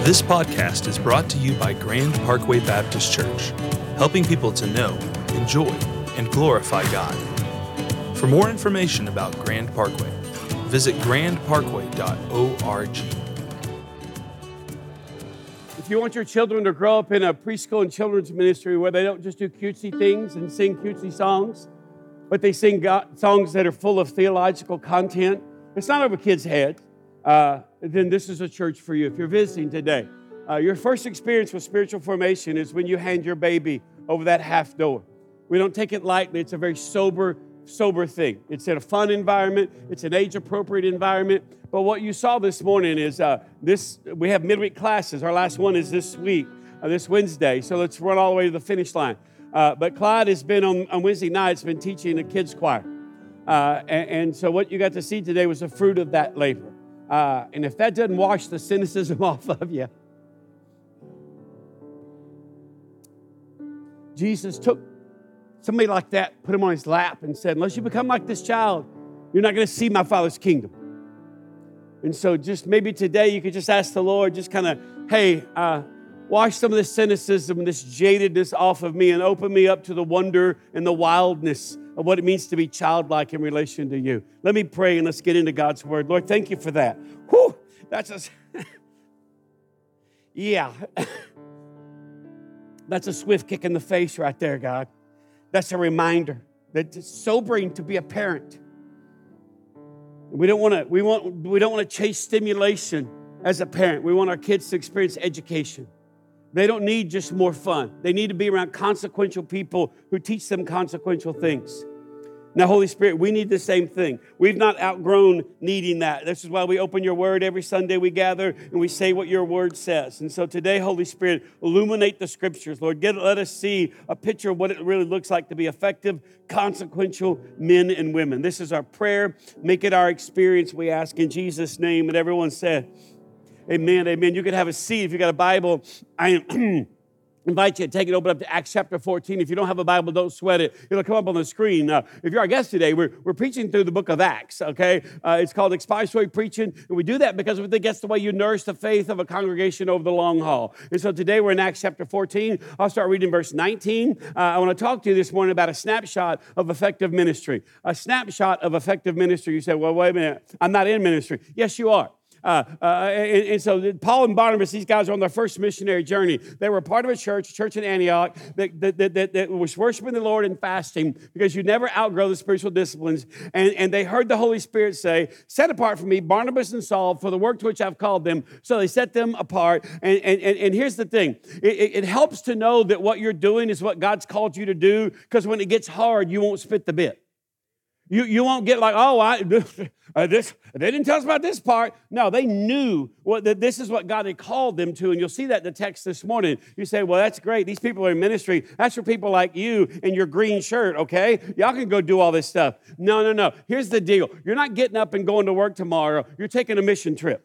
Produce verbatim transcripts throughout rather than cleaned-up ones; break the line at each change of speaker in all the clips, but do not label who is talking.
This podcast is brought to you by Grand Parkway Baptist Church, helping people to know, enjoy, and glorify God. For more information about Grand Parkway, visit grand parkway dot org.
If you want your children to grow up in a preschool and children's ministry where they don't just do cutesy things and sing cutesy songs, but they sing God, songs that are full of theological content, it's not over kids' heads, uh, then this is a church for you. If you're visiting today, uh, your first experience with spiritual formation is when you hand your baby over that half door. We don't take it lightly. It's a very sober, sober thing. It's in a fun environment. It's an age-appropriate environment. But what you saw this morning is uh, this. We have midweek classes. Our last one is this week, uh, this Wednesday. So let's run all the way to the finish line. Uh, but Clyde has been on, on Wednesday nights, been teaching a kids choir. Uh, and, and so what you got to see today was the fruit of that labor. Uh, and if that doesn't wash the cynicism off of you, Jesus took somebody like that, put him on his lap and said, unless you become like this child, you're not going to see my Father's kingdom. And so just maybe today you could just ask the Lord, just kind of, hey, uh, wash some of this cynicism, this jadedness off of me and open me up to the wonder and the wildness of what it means to be childlike in relation to you. Let me pray and let's get into God's word. Lord, thank you for that. Whew, that's a, yeah. That's a swift kick in the face right there, God. That's a reminder that it's sobering to be a parent. We don't want to, we want, we don't want to chase stimulation as a parent. We want our kids to experience education. They don't need just more fun. They need to be around consequential people who teach them consequential things. Now, Holy Spirit, we need the same thing. We've not outgrown needing that. This is why we open your word every Sunday we gather and we say what your word says. And so today, Holy Spirit, illuminate the scriptures. Lord, get, let us see a picture of what it really looks like to be effective, consequential men and women. This is our prayer. Make it our experience, we ask in Jesus' name. And everyone said, amen, amen. You can have a seat if you got a Bible. I invite you to take it open up to Acts chapter fourteen. If you don't have a Bible, don't sweat it. It'll come up on the screen. Uh, if you're our guest today, we're, we're preaching through the book of Acts, okay? Uh, it's called expository preaching, and we do that because we think that's the way you nourish the faith of a congregation over the long haul. And so today we're in Acts chapter fourteen. I'll start reading verse nineteen. Uh, I want to talk to you this morning about a snapshot of effective ministry. A snapshot of effective ministry. You say, well, wait a minute. I'm not in ministry. Yes, you are. Uh, uh, and, and so Paul and Barnabas, these guys are on their first missionary journey. They were part of a church, a church in Antioch, that, that, that, that was worshiping the Lord and fasting because you never outgrow the spiritual disciplines. And, and they heard the Holy Spirit say, set apart for me Barnabas and Saul for the work to which I've called them. So they set them apart. And, and, and here's the thing. It, it helps to know that what you're doing is what God's called you to do, because when it gets hard, you won't spit the bit. You, you won't get like, oh, I, uh, this, they didn't tell us about this part. No, they knew what, that this is what God had called them to. And you'll see that in the text this morning. You say, well, that's great. These people are in ministry. That's for people like you in your green shirt, okay? Y'all can go do all this stuff. No, no, no. Here's the deal. You're not getting up and going to work tomorrow. You're taking a mission trip.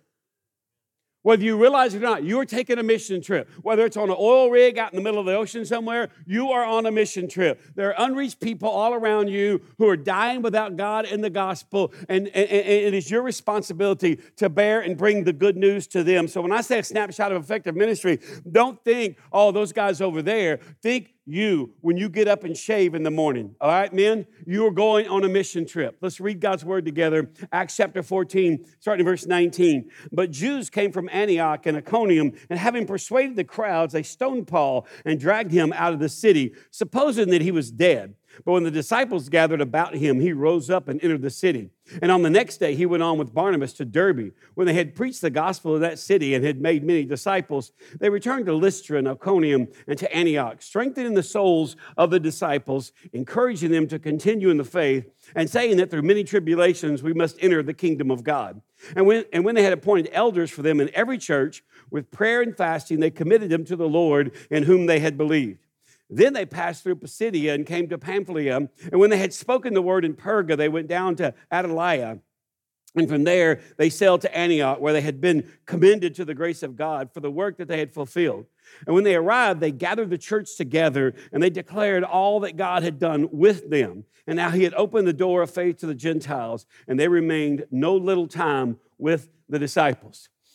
Whether you realize it or not, you are taking a mission trip. Whether it's on an oil rig out in the middle of the ocean somewhere, you are on a mission trip. There are unreached people all around you who are dying without God and the gospel, and, and, and it is your responsibility to bear and bring the good news to them. So when I say a snapshot of effective ministry, don't think, oh, those guys over there. Think you when you get up and shave in the morning. All right, men? You are going on a mission trip. Let's read God's word together. Acts chapter fourteen, starting in verse nineteen. But Jews came from Antioch and Iconium, and having persuaded the crowds, they stoned Paul and dragged him out of the city, supposing that he was dead. But when the disciples gathered about him, he rose up and entered the city. And on the next day, he went on with Barnabas to Derbe. When they had preached the gospel of that city and had made many disciples, they returned to Lystra and Iconium and to Antioch, strengthening the souls of the disciples, encouraging them to continue in the faith, and saying that through many tribulations we must enter the kingdom of God. And when, and when they had appointed elders for them in every church, with prayer and fasting, they committed them to the Lord in whom they had believed. Then they passed through Pisidia and came to Pamphylia. And when they had spoken the word in Perga, they went down to Attalia. And from there, they sailed to Antioch, where they had been commended to the grace of God for the work that they had fulfilled. And when they arrived, they gathered the church together, and they declared all that God had done with them. And now he had opened the door of faith to the Gentiles, and they remained no little time with the disciples.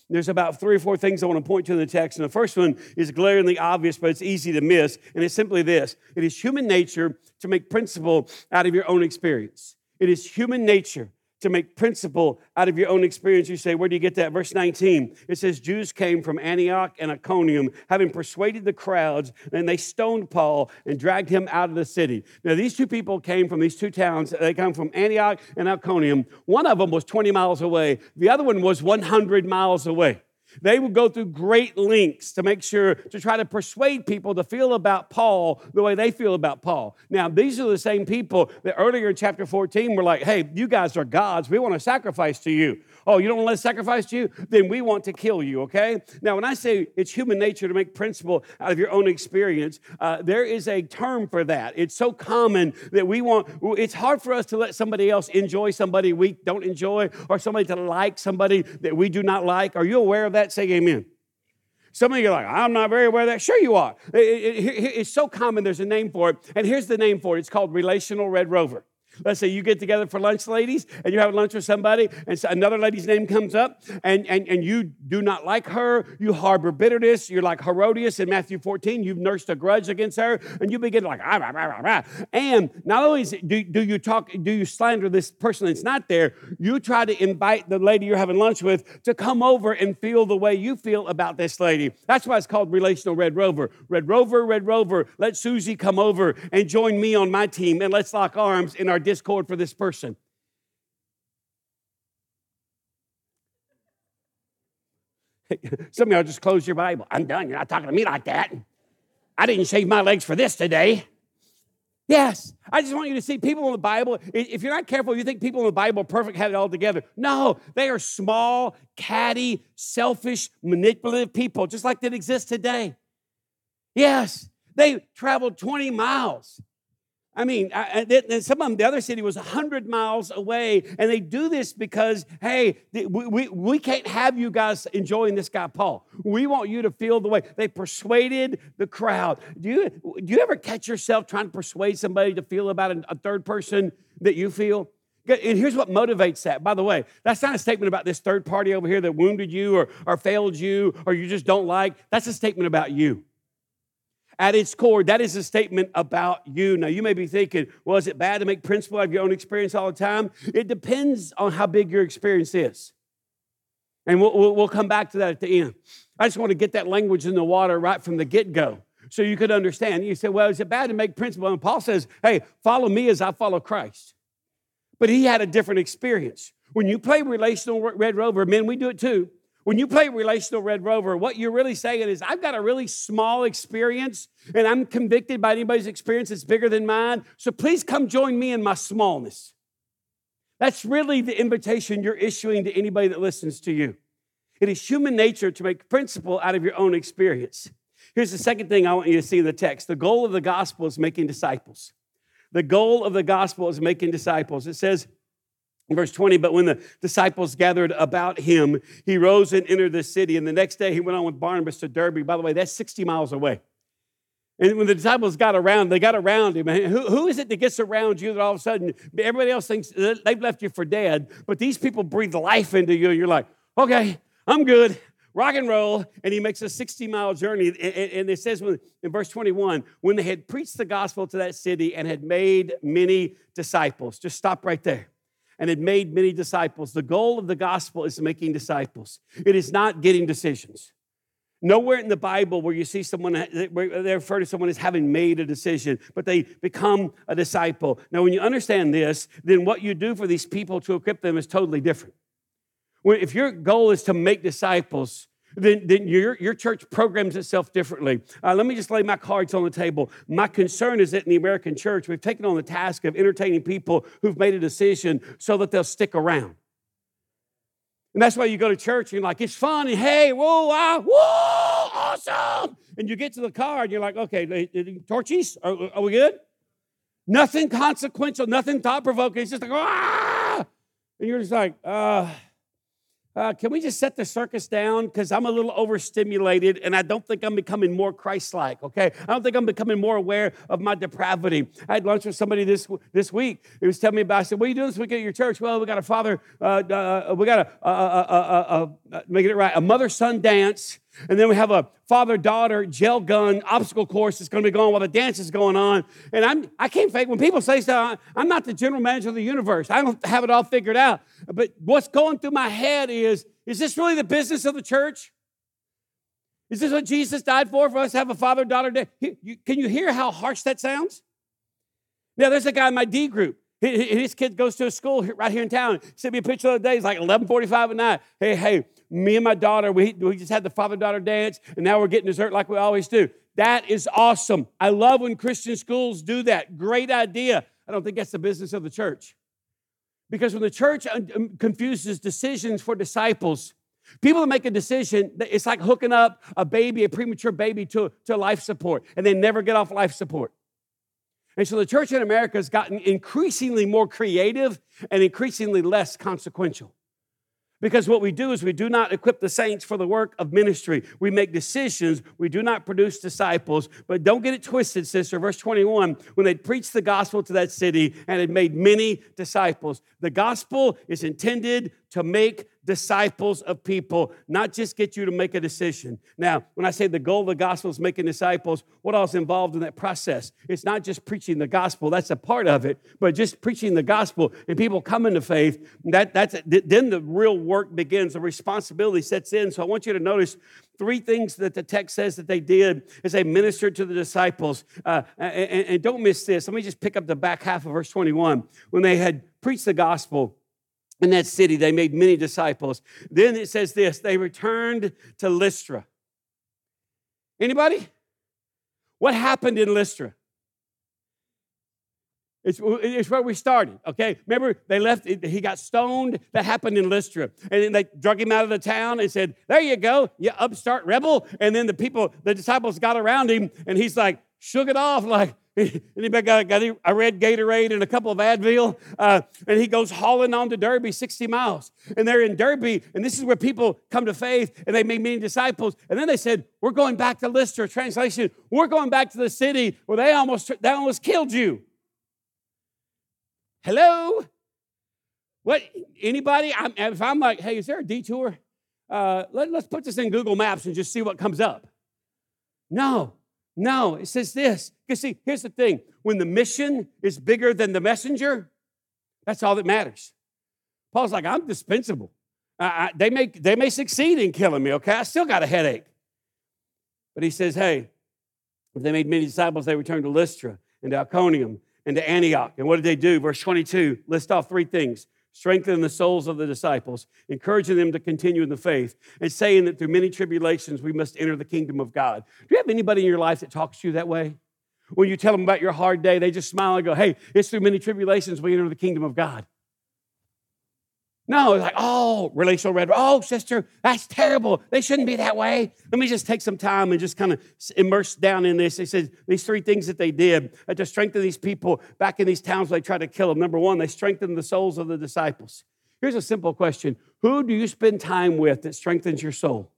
There's about three or four things I want to point to in the text. And the first one is glaringly obvious, but it's easy to miss. And it's simply this. It is human nature to make principle out of your own experience. It is human nature to make principle out of your own experience. You say, where do you get that? Verse nineteen, it says, Jews came from Antioch and Iconium, having persuaded the crowds, and they stoned Paul and dragged him out of the city. Now, these two people came from these two towns. They come from Antioch and Iconium. One of them was twenty miles away. The other one was one hundred miles away. They would go through great lengths to make sure, to try to persuade people to feel about Paul the way they feel about Paul. Now, these are the same people that earlier in chapter fourteen were like, hey, you guys are gods. We want to sacrifice to you. Oh, you don't want to let us sacrifice to you? Then we want to kill you, okay? Now, when I say it's human nature to make principle out of your own experience, uh, there is a term for that. It's so common that we want, it's hard for us to let somebody else enjoy somebody we don't enjoy, or somebody to like somebody that we do not like. Are you aware of that? Say amen. Some of you are like, I'm not very aware of that. Sure you are. It, it, it, it's so common, there's a name for it. And here's the name for it. It's called relational red rover. Let's say you get together for lunch, ladies, and you're having lunch with somebody, and so another lady's name comes up, and, and, and you do not like her. You harbor bitterness. You're like Herodias in Matthew fourteen. You've nursed a grudge against her, and you begin like, ah, rah, rah, rah, rah. And not only is it, do, do you talk, do you slander this person that's not there, you try to invite the lady you're having lunch with to come over and feel the way you feel about this lady. That's why it's called relational red rover. Red rover, red rover, let Susie come over and join me on my team, and let's lock arms in our discord for this person. Some of y'all just close your Bible. I'm done. You're not talking to me like that. I didn't shave my legs for this today. Yes, I just want you to see people in the Bible. If you're not careful, you think people in the Bible are perfect, had it all together. No, they are small, catty, selfish, manipulative people, just like that exist today. Yes, they traveled twenty miles. I mean, I, I, some of them, the other city was one hundred miles away, and they do this because, hey, we, we, we can't have you guys enjoying this guy, Paul. We want you to feel the way. They persuaded the crowd. Do you, do you ever catch yourself trying to persuade somebody to feel about a, a third person that you feel? And here's what motivates that. By the way, that's not a statement about this third party over here that wounded you or, or failed you or you just don't like. That's a statement about you. At its core, that is a statement about you. Now, you may be thinking, well, is it bad to make principle out of your own experience all the time? It depends on how big your experience is. And we'll, we'll, we'll come back to that at the end. I just want to get that language in the water right from the get-go so you could understand. You say, well, is it bad to make principle? And Paul says, hey, follow me as I follow Christ. But he had a different experience. When you play relational red rover, men, we do it too. When you play relational red rover, what you're really saying is, I've got a really small experience, and I'm convicted by anybody's experience that's bigger than mine, so please come join me in my smallness. That's really the invitation you're issuing to anybody that listens to you. It is human nature to make principle out of your own experience. Here's the second thing I want you to see in the text. The goal of the gospel is making disciples. The goal of the gospel is making disciples. It says, in verse twenty, but when the disciples gathered about him, he rose and entered the city. And the next day he went on with Barnabas to Derbe. By the way, that's sixty miles away. And when the disciples got around, they got around him. Who, who is it that gets around you that all of a sudden, everybody else thinks they've left you for dead, but these people breathe life into you. You're like, okay, I'm good. Rock and roll. And he makes a sixty-mile journey. And it says in verse twenty-one, when they had preached the gospel to that city and had made many disciples. Just stop right there. And had made many disciples. The goal of the gospel is making disciples. It is not getting decisions. Nowhere in the Bible where you see someone, where they refer to someone as having made a decision, but they become a disciple. Now, when you understand this, then what you do for these people to equip them is totally different. If your goal is to make disciples, then, then your, your church programs itself differently. Uh, let me just lay my cards on the table. My concern is that in the American church, we've taken on the task of entertaining people who've made a decision so that they'll stick around. And that's why you go to church and you're like, it's fun, and hey, whoa, ah, whoa, awesome. And you get to the car and you're like, okay, torchies, are, are we good? Nothing consequential, nothing thought-provoking. It's just like, ah! And you're just like, uh, uh, can we just set the circus down? Because I'm a little overstimulated, and I don't think I'm becoming more Christ-like, okay? I don't think I'm becoming more aware of my depravity. I had lunch with somebody this this week. He was telling me about, I said, what are you doing this week at your church? Well, we got a father, uh, uh, we got a, uh, uh, uh, uh, making it right, a mother-son dance. And then we have a father-daughter gel gun obstacle course that's going to be going while the dance is going on. And I'm, I can't fake, when people say stuff, I'm not the general manager of the universe. I don't have it all figured out. But what's going through my head is, is this really the business of the church? Is this what Jesus died for, for us to have a father-daughter dance? Can you hear how harsh that sounds? Now, there's a guy in my D group. His kid goes to a school right here in town. He sent me a picture the other day. It's like eleven forty-five at night. Hey, hey, me and my daughter, we, we just had the father-daughter dance, and now we're getting dessert like we always do. That is awesome. I love when Christian schools do that. Great idea. I don't think that's the business of the church. Because when the church confuses decisions for disciples, people that make a decision, it's like hooking up a baby, a premature baby, to, to life support, and they never get off life support. And so the church in America has gotten increasingly more creative and increasingly less consequential. Because what we do is we do not equip the saints for the work of ministry. We make decisions. We do not produce disciples. But don't get it twisted, sister. Verse twenty-one, when they preached the gospel to that city and had made many disciples. The gospel is intended to make disciples of people, not just get you to make a decision. Now, when I say the goal of the gospel is making disciples, what else is involved in that process? It's not just preaching the gospel. That's a part of it. But just preaching the gospel and people coming to faith, that, that's then the real work begins. The responsibility sets in. So I want you to notice three things that the text says that they did as they ministered to the disciples. Uh, and, and don't miss this. Let me just pick up the back half of verse twenty-one. When they had preached the gospel in that city, they made many disciples. Then it says this, they returned to Lystra. Anybody? What happened in Lystra? It's, it's where we started, okay? Remember, they left, he got stoned. That happened in Lystra. And then they drug him out of the town and said, there you go, you upstart rebel. And then the people, the disciples got around him, and he's like, shook it off like, anybody got, got a red Gatorade and a couple of Advil? Uh, and he goes hauling on to Derby sixty miles. And they're in Derby, and this is where people come to faith, and they make many disciples. And then they said, we're going back to Lystra. Translation, we're going back to the city where they almost, they almost killed you. Hello? What? Anybody? I'm, if I'm like, hey, is there a detour? Uh, let, let's put this in Google Maps and just see what comes up. No. No, it says this. Because see, here's the thing. When the mission is bigger than the messenger, that's all that matters. Paul's like, I'm dispensable. I, I, they, may, they may succeed in killing me, okay? I still got a headache. But he says, hey, if they made many disciples, they returned to Lystra and to Iconium and to Antioch. And what did they do? Verse twenty-two, list off three things. Strengthening the souls of the disciples, encouraging them to continue in the faith, and saying that through many tribulations we must enter the kingdom of God. Do you have anybody in your life that talks to you that way? When you tell them about your hard day, they just smile and go, hey, it's through many tribulations we enter the kingdom of God. No, it's like, oh, relational red. Oh, sister, that's terrible. They shouldn't be that way. Let me just take some time and just kind of immerse down in this. They said these three things that they did to strengthen these people back in these towns where they tried to kill them. Number one, they strengthened the souls of the disciples. Here's a simple question. Who do you spend time with that strengthens your soul?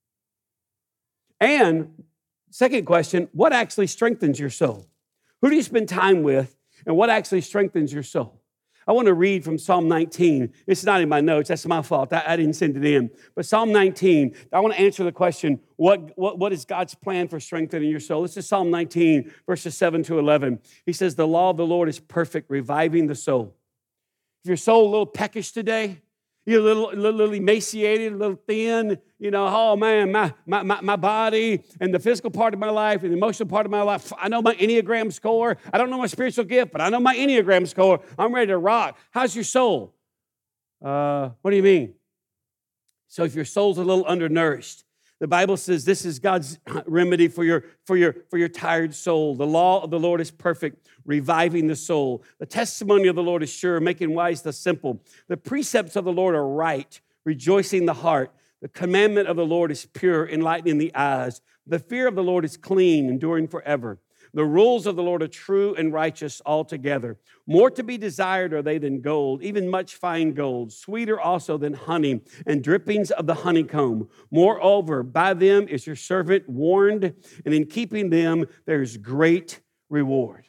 And second question, what actually strengthens your soul? Who do you spend time with and what actually strengthens your soul? I want to read from Psalm nineteen. It's not in my notes. That's my fault. I, I didn't send it in. But Psalm nineteen, I want to answer the question, what, what, what is God's plan for strengthening your soul? This is Psalm nineteen, verses seven to eleven. He says, the law of the Lord is perfect, reviving the soul. If your soul a little peckish today, you're a little, little, little emaciated, a little thin, you know, oh man, my, my, my, my body and the physical part of my life and the emotional part of my life, I know my Enneagram score. I don't know my spiritual gift, but I know my Enneagram score. I'm ready to rock. How's your soul? Uh, what do you mean? So if your soul's a little undernourished, the Bible says this is God's remedy for your, for your, for your tired soul. The law of the Lord is perfect, reviving the soul. The testimony of the Lord is sure, making wise the simple. The precepts of the Lord are right, rejoicing the heart. The commandment of the Lord is pure, enlightening the eyes. The fear of the Lord is clean, enduring forever. The rules of the Lord are true and righteous altogether. More to be desired are they than gold, even much fine gold, sweeter also than honey and drippings of the honeycomb. Moreover, by them is your servant warned, and in keeping them there's great reward.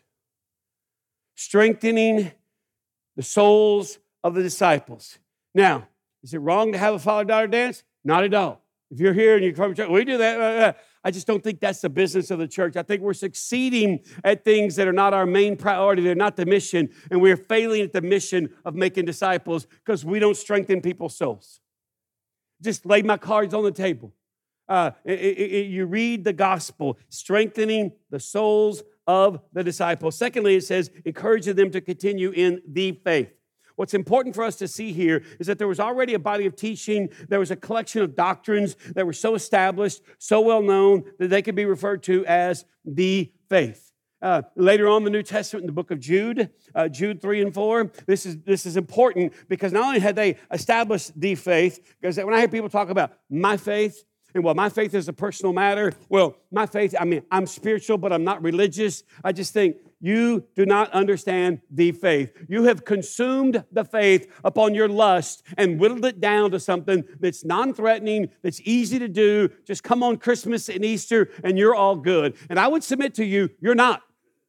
Strengthening the souls of the disciples. Now, is it wrong to have a father-daughter dance? Not at all. If you're here and you're from church, we do that. I just don't think that's the business of the church. I think we're succeeding at things that are not our main priority. They're not the mission. And we're failing at the mission of making disciples because we don't strengthen people's souls. Just lay my cards on the table. Uh, it, it, it, you read the gospel, strengthening the souls of the disciples. Secondly, it says, encouraging them to continue in the faith. What's important for us to see here is that there was already a body of teaching. There was a collection of doctrines that were so established, so well known, that they could be referred to as the faith. Uh, later on in the New Testament, in the book of Jude, uh, Jude three and four, this is, this is important because not only had they established the faith, because when I hear people talk about my faith, and well, my faith is a personal matter. Well, my faith, I mean, I'm spiritual, but I'm not religious. I just think you do not understand the faith. You have consumed the faith upon your lust and whittled it down to something that's non-threatening, that's easy to do. Just come on Christmas and Easter, and you're all good. And I would submit to you, you're not.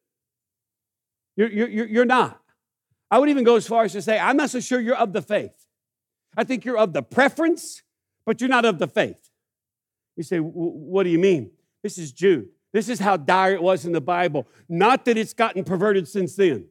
You're, you're, you're not. I would even go as far as to say, I'm not so sure you're of the faith. I think you're of the preference, but you're not of the faith. You say, what do you mean? This is Jude. This is how dire it was in the Bible. Not that it's gotten perverted since then.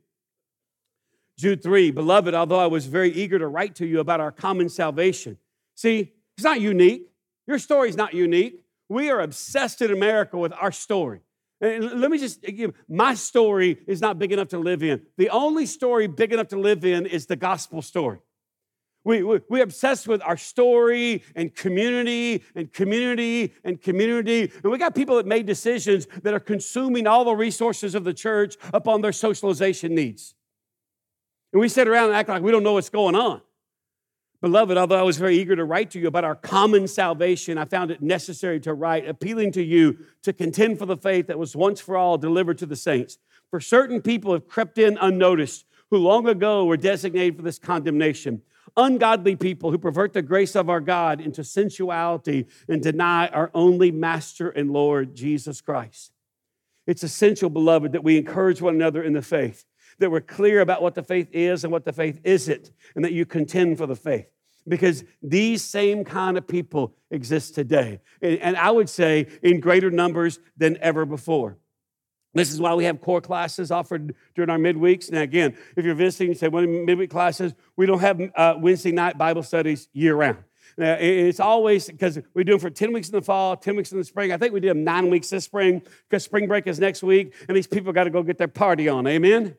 Jude three, beloved, although I was very eager to write to you about our common salvation. See, it's not unique. Your story is not unique. We are obsessed in America with our story. And let me just give, my story is not big enough to live in. The only story big enough to live in is the gospel story. We, we, we're obsessed with our story and community and community and community. And we got people that made decisions that are consuming all the resources of the church upon their socialization needs. And we sit around and act like we don't know what's going on. Beloved, although I was very eager to write to you about our common salvation, I found it necessary to write, appealing to you to contend for the faith that was once for all delivered to the saints. For certain people have crept in unnoticed, who long ago were designated for this condemnation. Ungodly people who pervert the grace of our God into sensuality and deny our only Master and Lord, Jesus Christ. It's essential, beloved, that we encourage one another in the faith, that we're clear about what the faith is and what the faith isn't, and that you contend for the faith. Because these same kind of people exist today, and I would say in greater numbers than ever before. This is why we have core classes offered during our midweeks. Now, again, if you're visiting, you say, well, midweek classes, we don't have uh, Wednesday night Bible studies year-round. Now, it's always, because we do them for ten weeks in the fall, ten weeks in the spring. I think we did them nine weeks this spring, because spring break is next week, and these people got to go get their party on. Amen?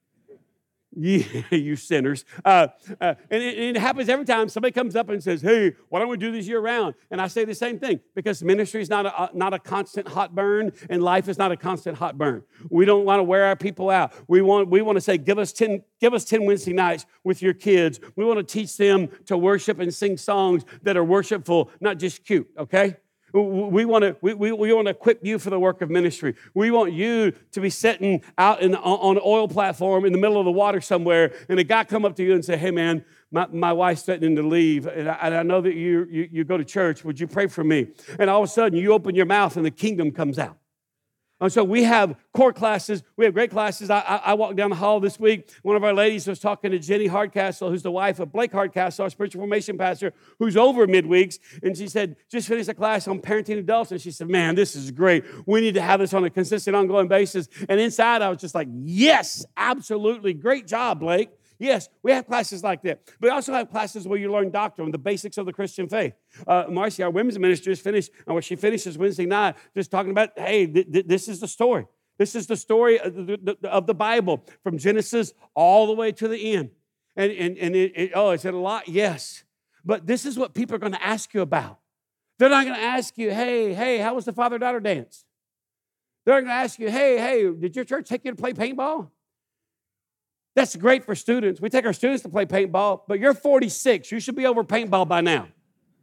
Yeah, you sinners. Uh, uh, and, it, and it happens every time somebody comes up and says, hey, why don't we do this year round? And I say the same thing, because ministry is not a, not a constant hot burn, and life is not a constant hot burn. We don't want to wear our people out. We want, we want to say, give us ten, give us ten Wednesday nights with your kids. We want to teach them to worship and sing songs that are worshipful, not just cute, okay? We want to we, we, we want to equip you for the work of ministry. We want you to be sitting out in the, on an oil platform in the middle of the water somewhere, and a guy come up to you and say, hey, man, my, my wife's threatening to leave, and I, and I know that you, you, you go to church. Would you pray for me? And all of a sudden, you open your mouth, and the kingdom comes out. And so we have core classes. We have great classes. I, I, I walked down the hall this week. One of our ladies was talking to Jenny Hardcastle, who's the wife of Blake Hardcastle, our spiritual formation pastor, who's over midweeks. And she said, just finished a class on parenting adults. And she said, man, this is great. We need to have this on a consistent, ongoing basis. And inside, I was just like, yes, absolutely. Great job, Blake. Yes, we have classes like that. But we also have classes where you learn doctrine, the basics of the Christian faith. Uh, Marcy, our women's minister, is finished, and where she finishes Wednesday night, just talking about, hey, th- th- this is the story. This is the story of the, of the Bible, from Genesis all the way to the end. And, and, and it, it, oh, is it a lot? Yes. But this is what people are going to ask you about. They're not going to ask you, hey, hey, how was the father-daughter dance? They're going to ask you, hey, hey, did your church take you to play paintball? That's great for students. We take our students to play paintball, but you're forty-six. You should be over paintball by now.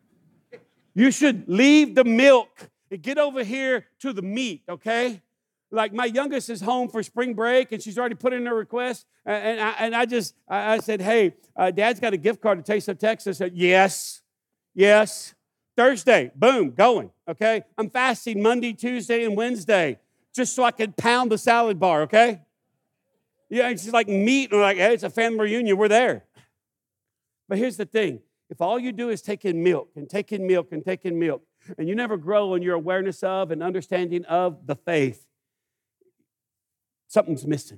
You should leave the milk and get over here to the meat, okay? like my youngest is home for spring break, and she's already put in her request. And I, and I just, I said, hey, uh, Dad's got a gift card to Taste of Texas. I said, yes, yes. Thursday, boom, going, okay? I'm fasting Monday, Tuesday, and Wednesday just so I could pound the salad bar, okay? Yeah, it's just like meat, and we're like, hey, it's a family reunion, we're there. But here's the thing. If all you do is take in milk and take in milk and take in milk, and you never grow in your awareness of and understanding of the faith, something's missing.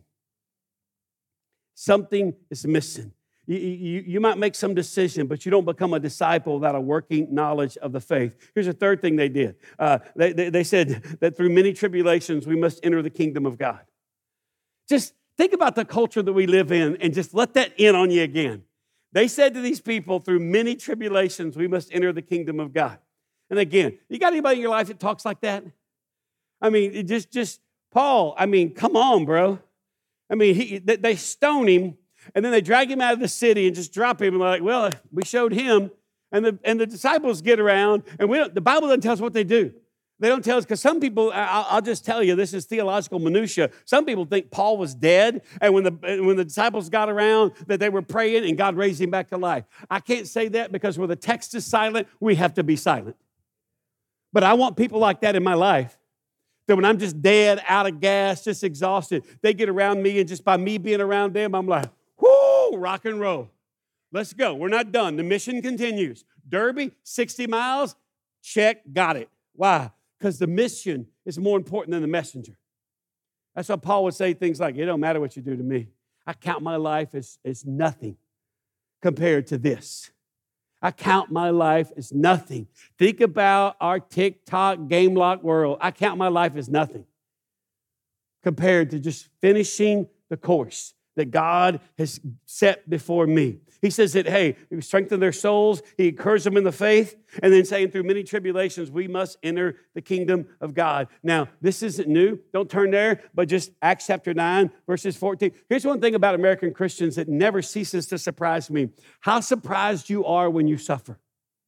Something is missing. You, you, you might make some decision, but you don't become a disciple without a working knowledge of the faith. Here's the third thing they did. Uh, they, they, they said that through many tribulations, we must enter the kingdom of God. Just think about the culture that we live in and just let that in on you again. They said to these people, through many tribulations, we must enter the kingdom of God. And again, you got anybody in your life that talks like that? I mean, it just, just Paul, I mean, come on, bro. I mean, he, they stone him, and then they drag him out of the city and just drop him. And they're like, well, we showed him. And the, and the disciples get around, and we don't, the Bible doesn't tell us what they do. They don't tell us, because some people, I'll, I'll just tell you, this is theological minutia. Some people think Paul was dead, and when the, when the disciples got around, that they were praying, and God raised him back to life. I can't say that, because where the text is silent, we have to be silent. But I want people like that in my life, that when I'm just dead, out of gas, just exhausted, they get around me, and just by me being around them, I'm like, whoo, rock and roll. Let's go. We're not done. The mission continues. Derby, sixty miles, check, got it. Why? Because the mission is more important than the messenger. That's why Paul would say things like, it don't matter what you do to me. I count my life as, as nothing compared to this. I count my life as nothing. Think about our TikTok game lock world. I count my life as nothing compared to just finishing the course that God has set before me. He says that, hey, he strengthened their souls. He encouraged them in the faith. And then saying through many tribulations, we must enter the kingdom of God. Now, this isn't new. Don't turn there, but just Acts chapter nine, verses fourteen. Here's one thing about American Christians that never ceases to surprise me. How surprised you are when you suffer.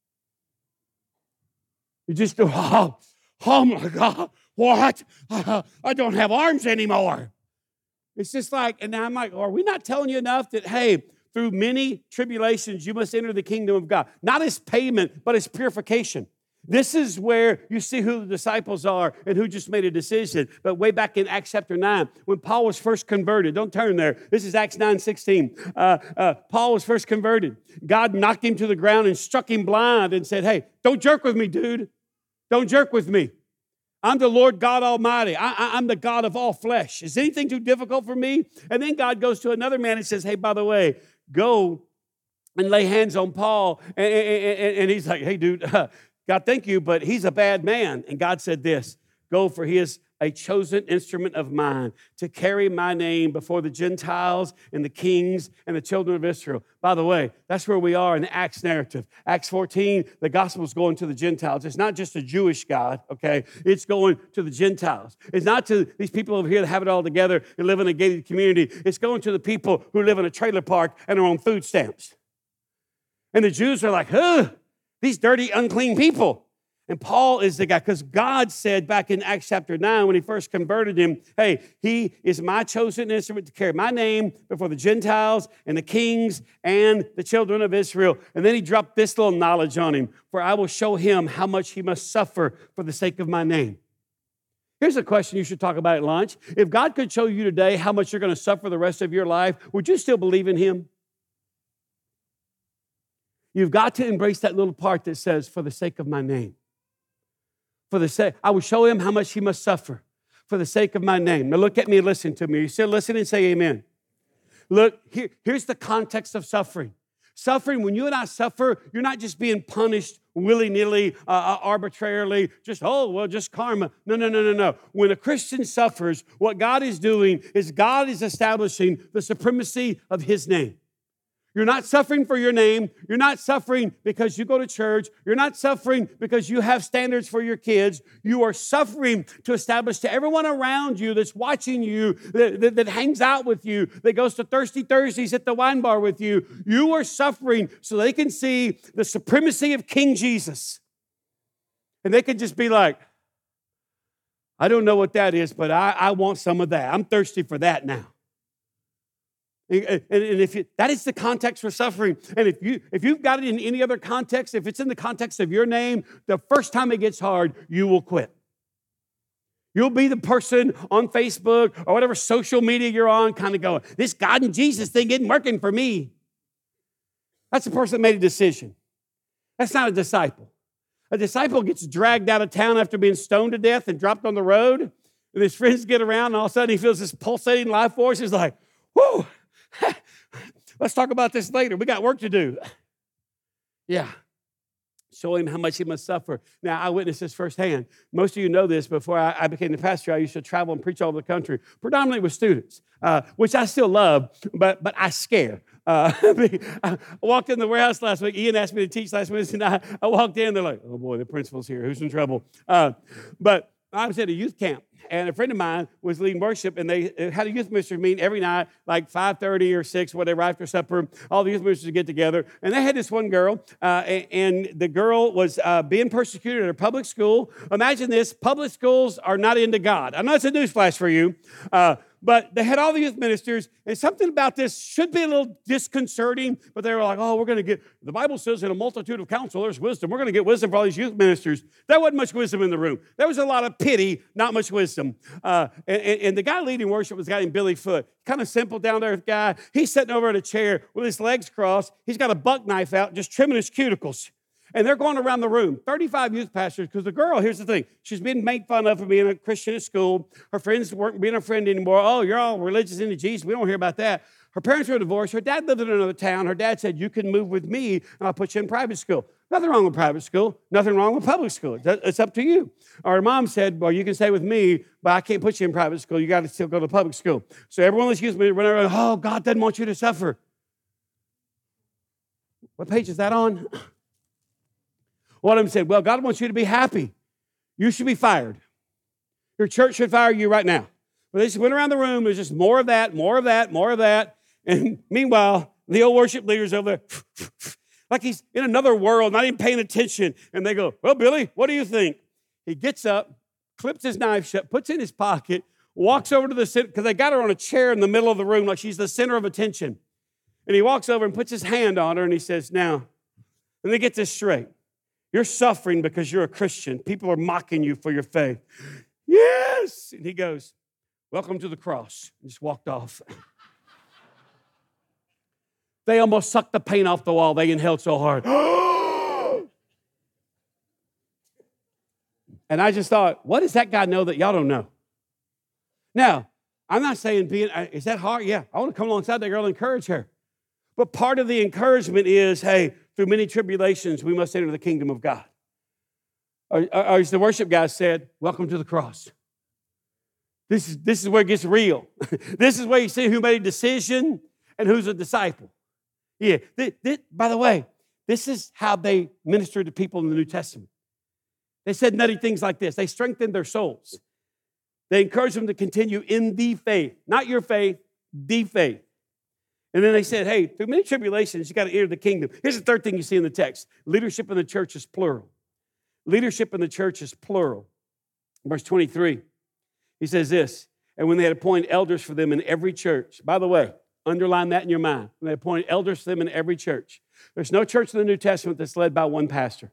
You just go, oh, oh my God, what? I don't have arms anymore. It's just like, and I'm like, are we not telling you enough that, hey, through many tribulations, you must enter the kingdom of God. Not as payment, but as purification. This is where you see who the disciples are and who just made a decision. But way back in Acts chapter nine, when Paul was first converted, don't turn there. This is Acts nine sixteen. Uh, uh, Paul was first converted. God knocked him to the ground and struck him blind and said, hey, don't jerk with me, dude. Don't jerk with me. I'm the Lord God Almighty. I, I, I'm the God of all flesh. Is anything too difficult for me? And then God goes to another man and says, hey, by the way, go and lay hands on Paul. And, and, and he's like, hey, dude, uh, God, thank you, but he's a bad man. And God said this, go, for he is a chosen instrument of mine to carry my name before the Gentiles and the kings and the children of Israel. By the way, that's where we are in the Acts narrative. Acts fourteen, the gospel's going to the Gentiles. It's not just a Jewish God, okay? It's going to the Gentiles. It's not to these people over here that have it all together and live in a gated community. It's going to the people who live in a trailer park and are on food stamps. And the Jews are like, huh, these dirty, unclean people. And Paul is the guy, because God said back in Acts chapter nine when he first converted him, hey, he is my chosen instrument to carry my name before the Gentiles and the kings and the children of Israel. And then he dropped this little knowledge on him, for I will show him how much he must suffer for the sake of my name. Here's a question you should talk about at lunch. If God could show you today how much you're going to suffer the rest of your life, would you still believe in him? You've got to embrace that little part that says, for the sake of my name. For the sake, I will show him how much he must suffer for the sake of my name. Now look at me and listen to me. You still listening? Say amen. Look, here, here's the context of suffering. Suffering, when you and I suffer, you're not just being punished willy-nilly, uh, arbitrarily, just, oh, well, just karma. No, no, no, no, no. When a Christian suffers, what God is doing is God is establishing the supremacy of his name. You're not suffering for your name. You're not suffering because you go to church. You're not suffering because you have standards for your kids. You are suffering to establish to everyone around you that's watching you, that, that, that hangs out with you, that goes to Thirsty Thursdays at the wine bar with you. You are suffering so they can see the supremacy of King Jesus. And they can just be like, I don't know what that is, but I, I want some of that. I'm thirsty for that now. And, and, and if you, that is the context for suffering. And if, you, if you've got it in any other context, if it's in the context of your name, the first time it gets hard, you will quit. You'll be the person on Facebook or whatever social media you're on kind of going, this God and Jesus thing isn't working for me. That's the person that made a decision. That's not a disciple. A disciple gets dragged out of town after being stoned to death and dropped on the road. And his friends get around and all of a sudden he feels this pulsating life force. He's like, whoa, let's talk about this later. We got work to do. Yeah. Show him how much he must suffer. Now, I witnessed this firsthand. Most of you know this. Before I, I became the pastor, I used to travel and preach all over the country, predominantly with students, uh, which I still love, but but I scare. Uh, I walked in the warehouse last week. Ian asked me to teach last Wednesday night. I walked in. They're like, oh, boy, the principal's here. Who's in trouble? Uh, but I was at a youth camp, and a friend of mine was leading worship, and they had a youth minister meeting every night, like five thirty or six, whatever, after supper. All the youth ministers would get together, and they had this one girl, uh, and the girl was uh, being persecuted at her public school. Imagine this. Public schools are not into God. I know it's a newsflash for you, uh, but they had all the youth ministers, and something about this should be a little disconcerting, but they were like, oh, we're going to get, the Bible says in a multitude of counsel, there's wisdom. We're going to get wisdom for all these youth ministers. There wasn't much wisdom in the room. There was a lot of pity, not much wisdom. Uh, and, and the guy leading worship was a guy named Billy Foote, kind of simple, down-to-earth guy. He's sitting over at a chair with his legs crossed. He's got a buck knife out, just trimming his cuticles. And they're going around the room, thirty-five youth pastors, because the girl, here's the thing, she's been made fun of for being a Christian at school. Her friends weren't being a friend anymore. Oh, you're all religious into Jesus. We don't hear about that. Her parents were divorced. Her dad lived in another town. Her dad said, you can move with me, and I'll put you in private school. Nothing wrong with private school. Nothing wrong with public school. It's up to you. Or her mom said, well, you can stay with me, but I can't put you in private school. You got to still go to public school. So everyone that's used me run around, oh, God doesn't want you to suffer. What page is that on? One of them said, well, God wants you to be happy. You should be fired. Your church should fire you right now. But they just went around the room. There's just more of that, more of that, more of that. And meanwhile, the old worship leader's over there, like he's in another world, not even paying attention. And they go, well, Billy, what do you think? He gets up, clips his knife shut, puts it in his pocket, walks over to the center, because they got her on a chair in the middle of the room, like she's the center of attention. And he walks over and puts his hand on her, and he says, now, let me get this straight. You're suffering because you're a Christian. People are mocking you for your faith. Yes. And he goes, welcome to the cross. And just walked off. They almost sucked the paint off the wall. They inhaled so hard. And I just thought, what does that guy know that y'all don't know? Now, I'm not saying being, is that hard? Yeah, I want to come alongside that girl and encourage her. But part of the encouragement is, hey, through many tribulations, we must enter the kingdom of God. Or, or as the worship guy said, welcome to the cross. This is, this is where it gets real. This is where you see who made a decision and who's a disciple. Yeah. This, this, by the way, this is how they ministered to people in the New Testament. They said nutty things like this. They strengthened their souls. They encouraged them to continue in the faith. Not your faith, the faith. And then they said, hey, through many tribulations, you got to enter the kingdom. Here's the third thing you see in the text. Leadership in the church is plural. Leadership in the church is plural. Verse twenty-three, he says this, and when they had appointed elders for them in every church. By the way, underline that in your mind. When they appointed elders for them in every church. There's no church in the New Testament that's led by one pastor.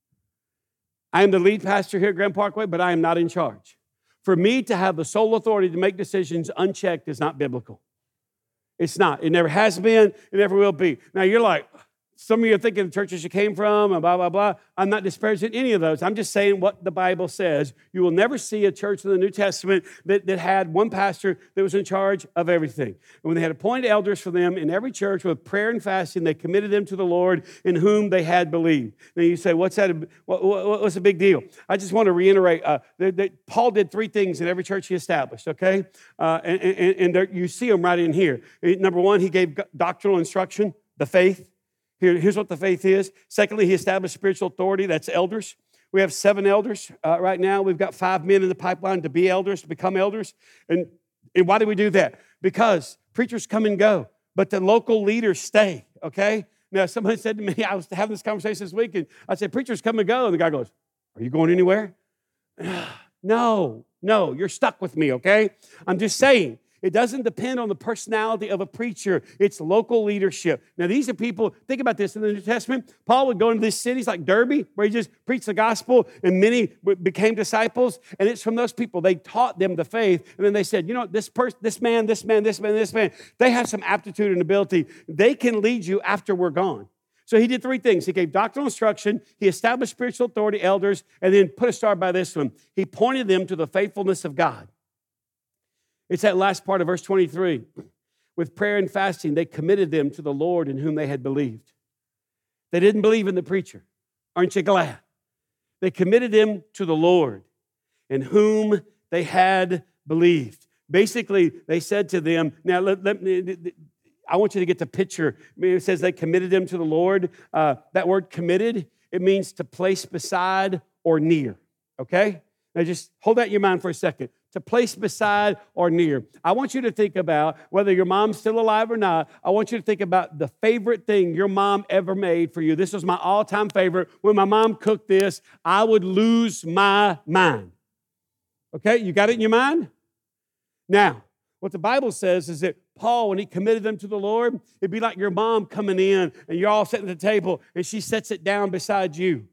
I am the lead pastor here at Grand Parkway, but I am not in charge. For me to have the sole authority to make decisions unchecked is not biblical. It's not. It never has been. It never will be. Now, you're like, some of you are thinking the churches you came from and blah, blah, blah. I'm not disparaging any of those. I'm just saying what the Bible says. You will never see a church in the New Testament that, that had one pastor that was in charge of everything. And when they had appointed elders for them in every church with prayer and fasting, they committed them to the Lord in whom they had believed. Now you say, what's that? What, what, what's the big deal? I just want to reiterate, uh, that, that Paul did three things in every church he established, okay? Uh, and and, and there, you see them right in here. Number one, he gave doctrinal instruction, the faith. Here, here's what the faith is. Secondly, he established spiritual authority. That's elders. We have seven elders uh, right now. We've got five men in the pipeline to be elders, to become elders. And, and why do we do that? Because preachers come and go, but the local leaders stay, okay? Now, somebody said to me, I was having this conversation this week, and I said, preachers come and go. And the guy goes, are you going anywhere? No, no, you're stuck with me, okay? I'm just saying, it doesn't depend on the personality of a preacher. It's local leadership. Now, these are people, think about this, in the New Testament, Paul would go into these cities like Derbe, where he just preached the gospel, and many became disciples, and it's from those people. They taught them the faith, and then they said, you know, this person, this man, this man, this man, this man, they have some aptitude and ability. They can lead you after we're gone. So he did three things. He gave doctrinal instruction, he established spiritual authority, elders, and then put a star by this one. He pointed them to the faithfulness of God. It's that last part of verse twenty-three. With prayer and fasting, they committed them to the Lord in whom they had believed. They didn't believe in the preacher. Aren't you glad? They committed them to the Lord in whom they had believed. Basically, they said to them, now let, let me, I want you to get the picture. I mean, it says they committed them to the Lord. Uh, that word committed, it means to place beside or near, okay? Now just hold that in your mind for a second. To place beside or near. I want you to think about, whether your mom's still alive or not, I want you to think about the favorite thing your mom ever made for you. This was my all-time favorite. When my mom cooked this, I would lose my mind. Okay, you got it in your mind? Now, what the Bible says is that Paul, when he committed them to the Lord, it'd be like your mom coming in and you're all sitting at the table and she sets it down beside you.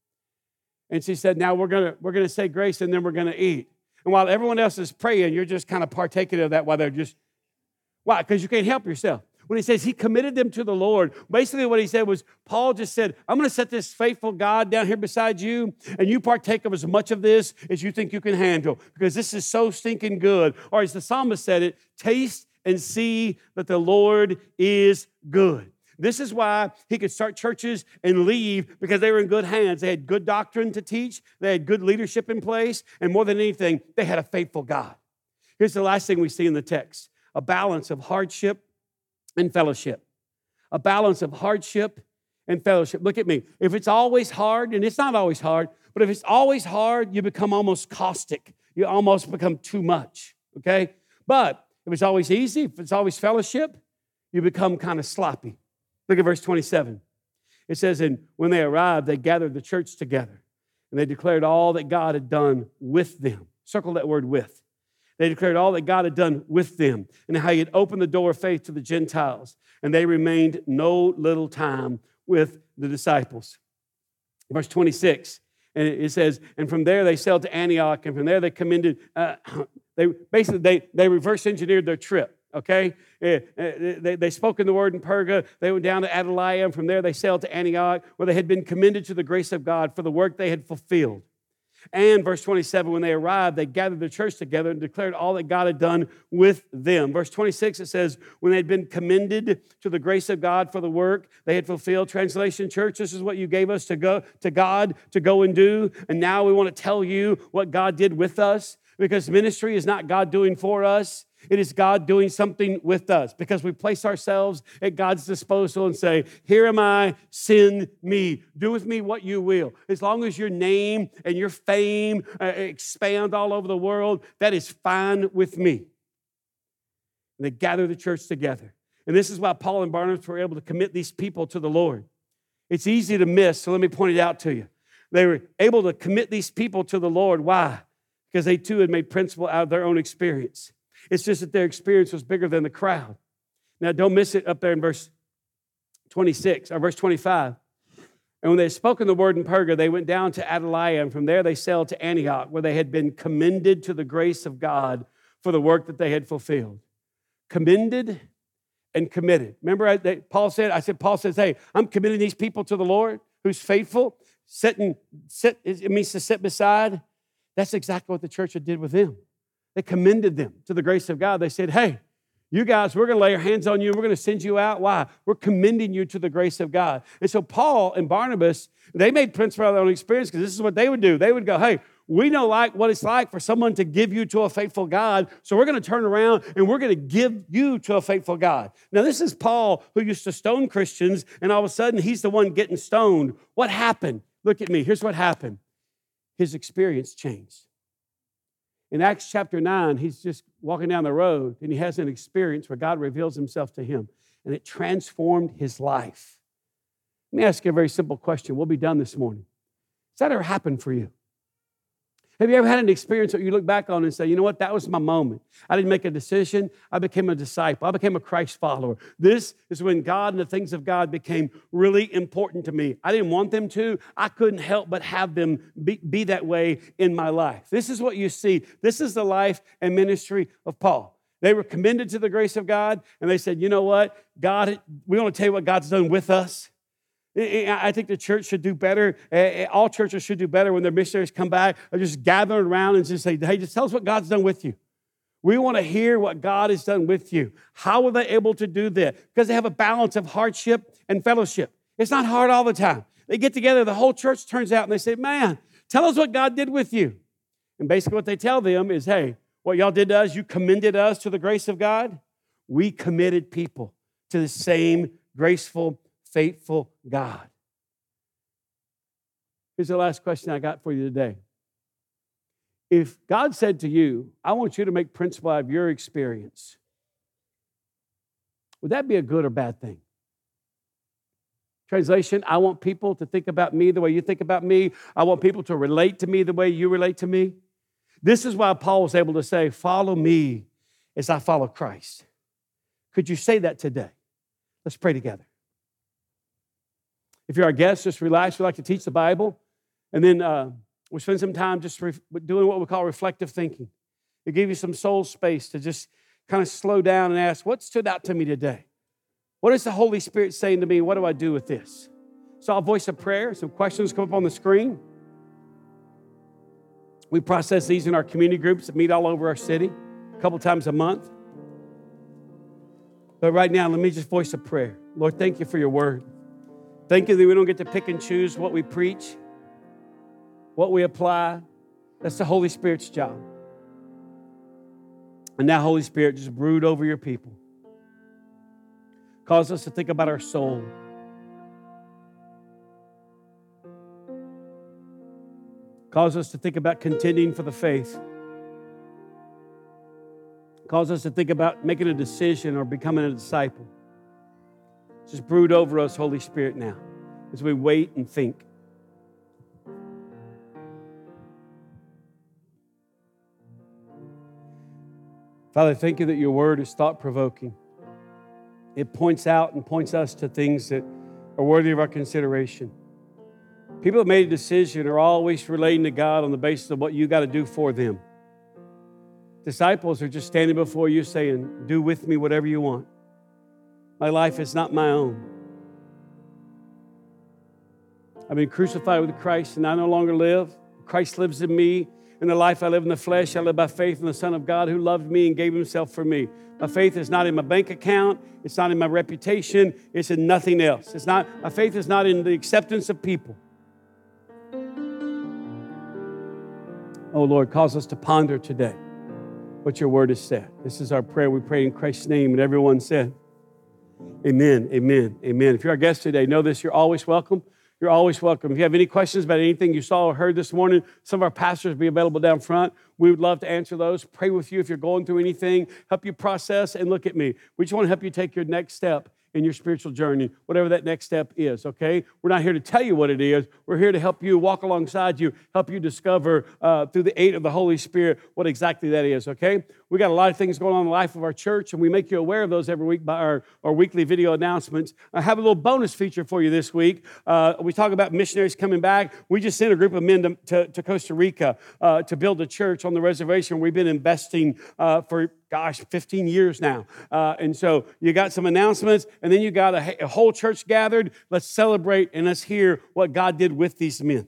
And she said, now we're gonna, we're gonna say grace and then we're gonna eat. And while everyone else is praying, you're just kind of partaking of that while they're just, why? Because you can't help yourself. When he says he committed them to the Lord, basically what he said was, Paul just said, I'm going to set this faithful God down here beside you, and you partake of as much of this as you think you can handle, because this is so stinking good. Or as the psalmist said it, taste and see that the Lord is good. This is why he could start churches and leave, because they were in good hands. They had good doctrine to teach. They had good leadership in place. And more than anything, they had a faithful God. Here's the last thing we see in the text: a balance of hardship and fellowship. A balance of hardship and fellowship. Look at me. If it's always hard, and it's not always hard, but if it's always hard, you become almost caustic. You almost become too much, okay? But if it's always easy, if it's always fellowship, you become kind of sloppy. Look at verse twenty-seven. It says, and when they arrived, they gathered the church together, and they declared all that God had done with them. Circle that word with. They declared all that God had done with them, and how he had opened the door of faith to the Gentiles, and they remained no little time with the disciples. Verse twenty-six, and it says, and from there they sailed to Antioch, and from there they commended, uh, they basically, they, they reverse engineered their trip. Okay, they, they spoke in the word in Perga. They went down to Attalia, and from there they sailed to Antioch, where they had been commended to the grace of God for the work they had fulfilled. And verse twenty-seven, when they arrived, they gathered the church together and declared all that God had done with them. Verse twenty-six, it says, when they had been commended to the grace of God for the work they had fulfilled. Translation, church, this is what you gave us to go to God to go and do. And now we want to tell you what God did with us, because ministry is not God doing for us. It is God doing something with us, because we place ourselves at God's disposal and say, here am I, send me. Do with me what you will. As long as your name and your fame uh, expand all over the world, that is fine with me. And they gather the church together. And this is why Paul and Barnabas were able to commit these people to the Lord. It's easy to miss, so let me point it out to you. They were able to commit these people to the Lord. Why? Because they too had made principle out of their own experience. It's just that their experience was bigger than the crowd. Now, don't miss it up there in verse twenty-six, or verse twenty-five. And when they had spoken the word in Perga, they went down to Attalia, and from there they sailed to Antioch, where they had been commended to the grace of God for the work that they had fulfilled. Commended and committed. Remember, I, they, Paul said, I said, Paul says, hey, I'm committing these people to the Lord, who's faithful. Sitting, sit, it means to sit beside. That's exactly what the church did with them. They commended them to the grace of God. They said, hey, you guys, we're going to lay our hands on you and we're going to send you out. Why? We're commending you to the grace of God. And so Paul and Barnabas, they made principle out of their own experience, because this is what they would do. They would go, hey, we know like what it's like for someone to give you to a faithful God, so we're going to turn around and we're going to give you to a faithful God. Now, this is Paul, who used to stone Christians, and all of a sudden he's the one getting stoned. What happened? Look at me. Here's what happened. His experience changed. In Acts chapter nine, he's just walking down the road, and he has an experience where God reveals himself to him, and it transformed his life. Let me ask you a very simple question. We'll be done this morning. Has that ever happened for you? Have you ever had an experience that you look back on and say, you know what, that was my moment. I didn't make a decision. I became a disciple. I became a Christ follower. This is when God and the things of God became really important to me. I didn't want them to. I couldn't help but have them be, be that way in my life. This is what you see. This is the life and ministry of Paul. They were commended to the grace of God, and they said, you know what, God, we want to tell you what God's done with us. I think the church should do better. All churches should do better when their missionaries come back. Or just gather around and just say, hey, just tell us what God's done with you. We want to hear what God has done with you. How were they able to do that? Because they have a balance of hardship and fellowship. It's not hard all the time. They get together, the whole church turns out, and they say, man, tell us what God did with you. And basically what they tell them is, hey, what y'all did to us, you commended us to the grace of God. We committed people to the same graceful, faithful God. Here's the last question I got for you today. If God said to you, I want you to make principle out of your experience, would that be a good or bad thing? Translation, I want people to think about me the way you think about me. I want people to relate to me the way you relate to me. This is why Paul was able to say, follow me as I follow Christ. Could you say that today? Let's pray together. If you're our guest, just relax. We like to teach the Bible. And then uh, we'll spend some time just re- doing what we call reflective thinking. It give you some soul space to just kind of slow down and ask, what stood out to me today? What is the Holy Spirit saying to me? What do I do with this? So I'll voice a prayer. Some questions come up on the screen. We process these in our community groups that meet all over our city a couple times a month. But right now, let me just voice a prayer. Lord, thank you for your word. Thank you that we don't get to pick and choose what we preach, what we apply. That's the Holy Spirit's job. And now, Holy Spirit, just brood over your people. Cause us to think about our soul. Cause us to think about contending for the faith. Cause us to think about making a decision or becoming a disciple. Just brood over us, Holy Spirit, now, as we wait and think. Father, thank you that your word is thought-provoking. It points out and points us to things that are worthy of our consideration. People that made a decision are always relating to God on the basis of what you got to do for them. Disciples are just standing before you saying, do with me whatever you want. My life is not my own. I've been crucified with Christ, and I no longer live. Christ lives in me. In the life I live in the flesh, I live by faith in the Son of God who loved me and gave himself for me. My faith is not in my bank account. It's not in my reputation. It's in nothing else. It's not, my faith is not in the acceptance of people. Oh, Lord, cause us to ponder today what your word has said. This is our prayer. We pray in Christ's name, and everyone said, amen, amen, amen. If you're our guest today, know this, you're always welcome. You're always welcome. If you have any questions about anything you saw or heard this morning, some of our pastors will be available down front. We would love to answer those, pray with you if you're going through anything, help you process, and look at me. We just want to help you take your next step in your spiritual journey, whatever that next step is, okay? We're not here to tell you what it is. We're here to help you, walk alongside you, help you discover uh, through the aid of the Holy Spirit what exactly that is, okay? We got a lot of things going on in the life of our church, and we make you aware of those every week by our, our weekly video announcements. I have a little bonus feature for you this week. Uh, we talk about missionaries coming back. We just sent a group of men to, to, to Costa Rica uh, to build a church on the reservation. We've been investing uh, for gosh, fifteen years now. Uh, and so you got some announcements, and then you got a, a whole church gathered. Let's celebrate and let's hear what God did with these men.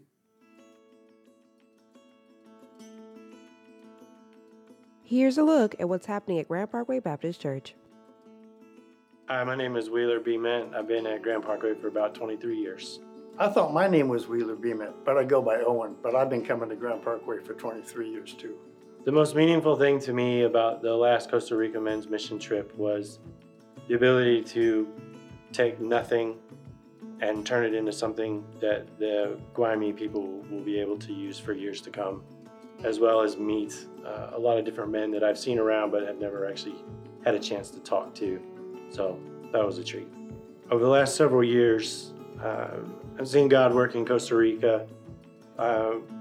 Here's a look at what's happening at Grand Parkway Baptist Church.
Hi, my name is Wheeler Beament. I've been at Grand Parkway for about twenty-three years.
I thought my name was Wheeler Beament, but I go by Owen, but I've been coming to Grand Parkway for twenty-three years too.
The most meaningful thing to me about the last Costa Rica men's mission trip was the ability to take nothing and turn it into something that the Guayami people will be able to use for years to come, as well as meet uh, a lot of different men that I've seen around but have never actually had a chance to talk to. So that was a treat. Over the last several years, uh, I've seen God work in Costa Rica. Uh,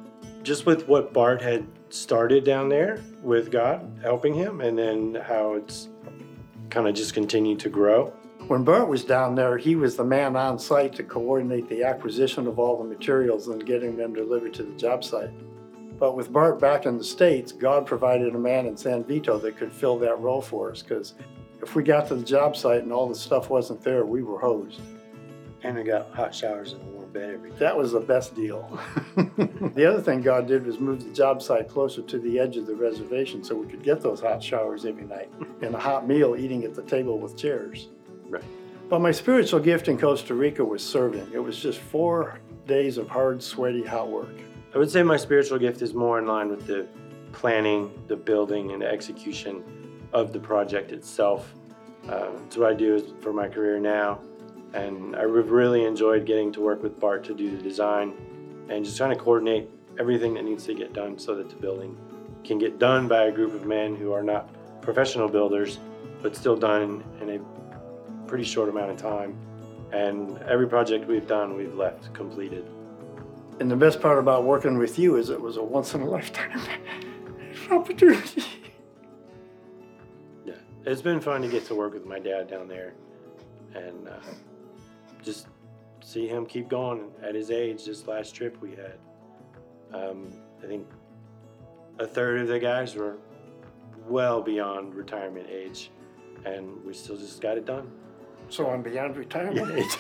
just with what Bart had started down there with God helping him, and then how it's kind of just continued to grow.
When Bart was down there, he was the man on site to coordinate the acquisition of all the materials and getting them delivered to the job site. But with Bart back in the States, God provided a man in San Vito that could fill that role for us, because if we got to the job site and all the stuff wasn't there, we were hosed.
And we got hot showers and a warm bed every day.
That was the best deal. The other thing God did was move the job site closer to the edge of the reservation so we could get those hot showers every night and a hot meal eating at the table with chairs.
Right.
But my spiritual gift in Costa Rica was serving. It was just four days of hard, sweaty, hot work.
I would say my spiritual gift is more in line with the planning, the building, and the execution of the project itself. Uh, it's what I do for my career now. And I've really enjoyed getting to work with Bart to do the design and just trying to coordinate everything that needs to get done so that the building can get done by a group of men who are not professional builders, but still done in a pretty short amount of time. And every project we've done, we've left completed.
And the best part about working with you is it was a once-in-a-lifetime opportunity.
Yeah, it's been fun to get to work with my dad down there and uh, just see him keep going at his age. This last trip we had, um, I think a third of the guys were well beyond retirement age, and we still just got it done.
So I'm beyond retirement age.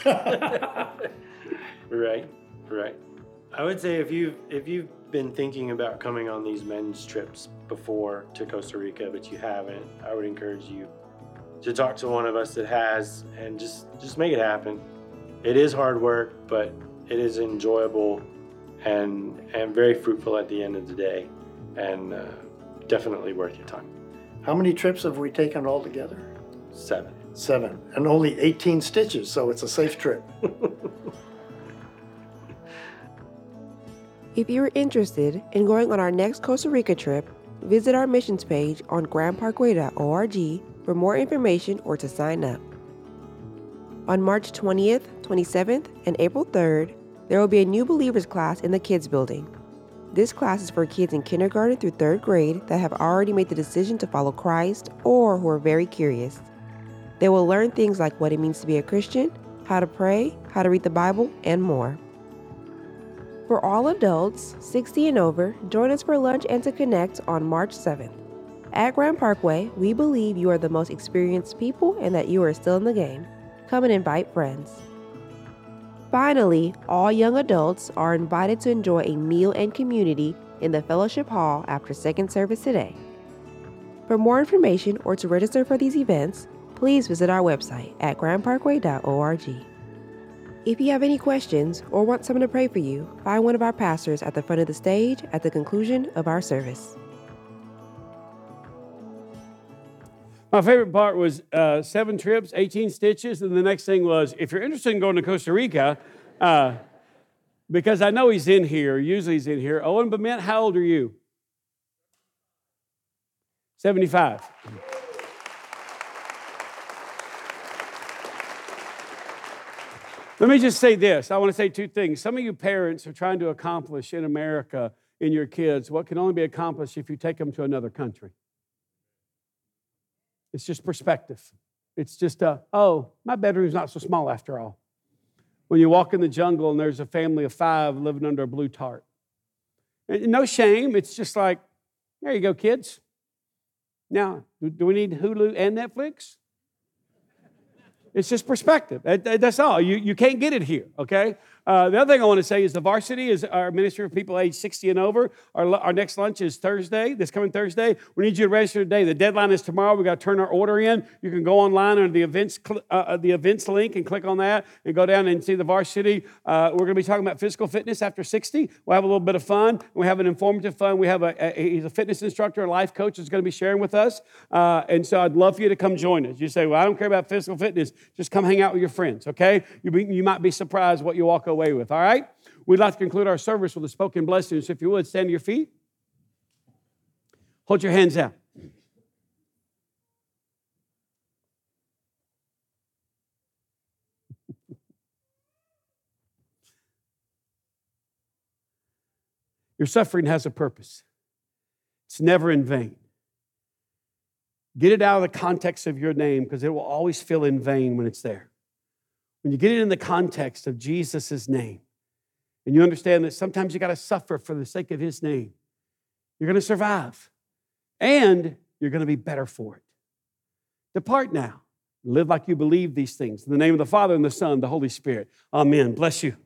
Right, right. I would say if you've if you've been thinking about coming on these men's trips before to Costa Rica, but you haven't, I would encourage you to talk to one of us that has, and just just make it happen. It is hard work, but it is enjoyable and and very fruitful at the end of the day, and uh, definitely worth your time.
How many trips have we taken altogether?
Seven.
Seven. And only eighteen stitches, so it's a safe trip.
If you are interested in going on our next Costa Rica trip, visit our missions page on grand parkway dot org for more information or to sign up. On March twentieth, twenty-seventh, and April third, there will be a new believers class in the kids building. This class is for kids in kindergarten through third grade that have already made the decision to follow Christ or who are very curious. They will learn things like what it means to be a Christian, how to pray, how to read the Bible, and more. For all adults, sixty and over, join us for lunch and to connect on March seventh. At Grand Parkway, we believe you are the most experienced people and that you are still in the game. Come and invite friends. Finally, all young adults are invited to enjoy a meal and community in the fellowship hall after second service today. For more information or to register for these events, please visit our website at grand parkway dot org. If you have any questions or want someone to pray for you, find one of our pastors at the front of the stage at the conclusion of our service.
My favorite part was uh, seven trips, eighteen stitches, and the next thing was, if you're interested in going to Costa Rica, uh, because I know he's in here, usually he's in here. Owen Bement, how old are you? seventy-five. Let me just say this. I want to say two things. Some of you parents are trying to accomplish in America in your kids what can only be accomplished if you take them to another country. It's just perspective. It's just, uh, oh, my bedroom's not so small after all. When you walk in the jungle and there's a family of five living under a blue tarp. And no shame. It's just like, there you go, kids. Now, do we need Hulu and Netflix? It's just perspective. That's all. You, you can't get it here, okay? Uh, the other thing I want to say is the Varsity is our ministry for people age sixty and over. Our, our next lunch is Thursday, this coming Thursday. We need you to register today. The deadline is tomorrow. We've got to turn our order in. You can go online under the events uh, the events link and click on that and go down and see the Varsity. Uh, we're going to be talking about physical fitness after sixty. We'll have a little bit of fun. We have an informative fun. We have a, a he's a fitness instructor, a life coach that's going to be sharing with us. Uh, and so I'd love for you to come join us. You say, well, I don't care about physical fitness. Just come hang out with your friends, okay? You, be, you might be surprised what you walk away with, all right? We'd like to conclude our service with a spoken blessing. So if you would, stand to your feet. Hold your hands out. Your suffering has a purpose. It's never in vain. Get it out of the context of your name because it will always feel in vain when it's there. When you get it in the context of Jesus' name, and you understand that sometimes you got to suffer for the sake of his name, you're going to survive. And you're going to be better for it. Depart now. Live like you believe these things. In the name of the Father, and the Son, and the Holy Spirit. Amen. Bless you.